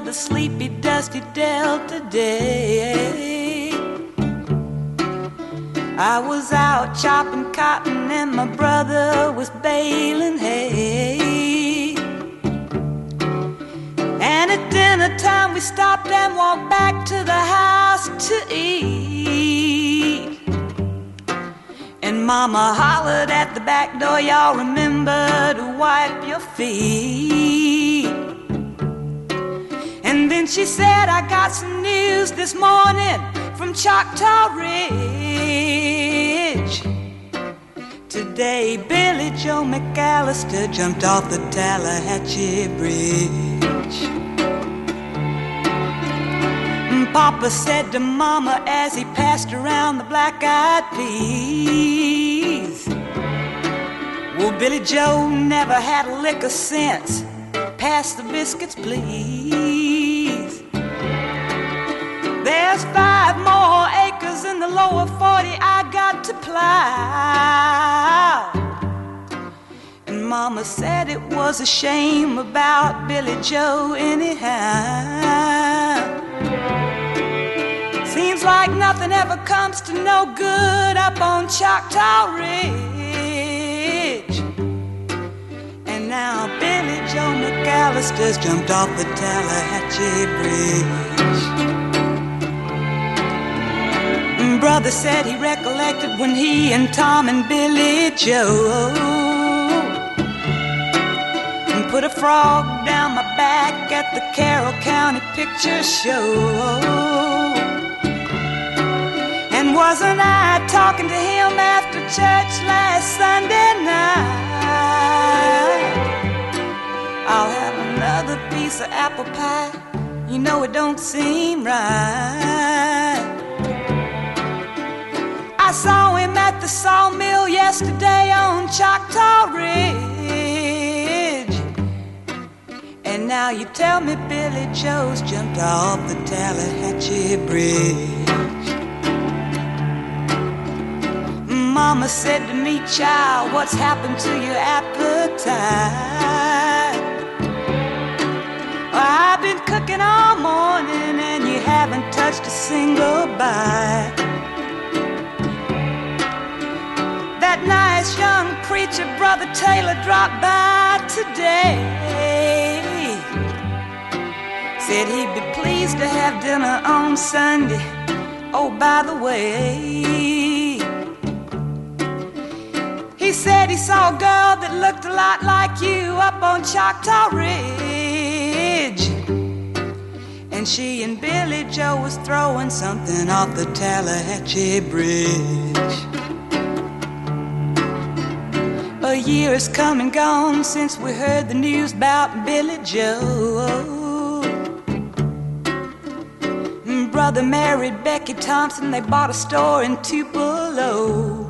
the sleepy, dusty Delta day. I was out chopping cotton and my brother was baling hay. And at dinner time we stopped and walked back to the house to eat. And Mama hollered at the back door, y'all remember to wipe your feet. And then she said, I got some news this morning from Choctaw Ridge. Today Billy Joe McAllister jumped off the Tallahatchie Bridge. Papa said to Mama as he passed around the black-eyed peas, well, Billy Joe never had a lick of sense. Pass the biscuits, please. There's 5 more acres in the lower 40 I got to plow. And Mama said it was a shame about Billy Joe anyhow. Seems like nothing ever comes to no good up on Choctaw Ridge. And now Billy Joe McAllister's jumped off the Tallahatchie Bridge. Brother said he recollected when he and Tom and Billy Joe put a frog down my back at the Carroll County Picture Show. And wasn't I talking to him after church last Sunday night? I'll have another piece of apple pie. You know it don't seem right. I saw him at the sawmill yesterday on Choctaw Ridge. And now you tell me Billy Joe's jumped off the Tallahatchie Bridge. Mama said to me, child, what's happened to your appetite? I've been cooking all morning and you haven't touched a single bite. That nice young preacher, Brother Taylor, dropped by today. Said he'd be pleased to have dinner on Sunday. Oh, by the way, he said he saw a girl that looked a lot like you up on Choctaw Ridge. And she and Billy Joe was throwing something off the Tallahatchie Bridge. A year has come and gone since we heard the news about Billy Joe. Brother married Becky Thompson, they bought a store in Tupelo.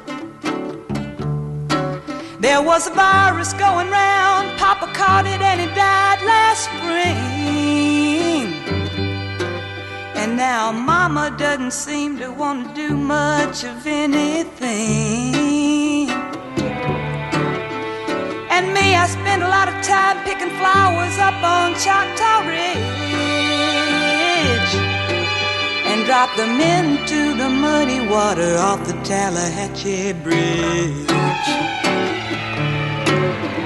There was a virus going round, Papa caught it and he died last spring. And now Mama doesn't seem to want to do much of anything. And me, I spend a lot of time picking flowers up on Choctaw Ridge and drop them into the muddy water off the Tallahatchie Bridge.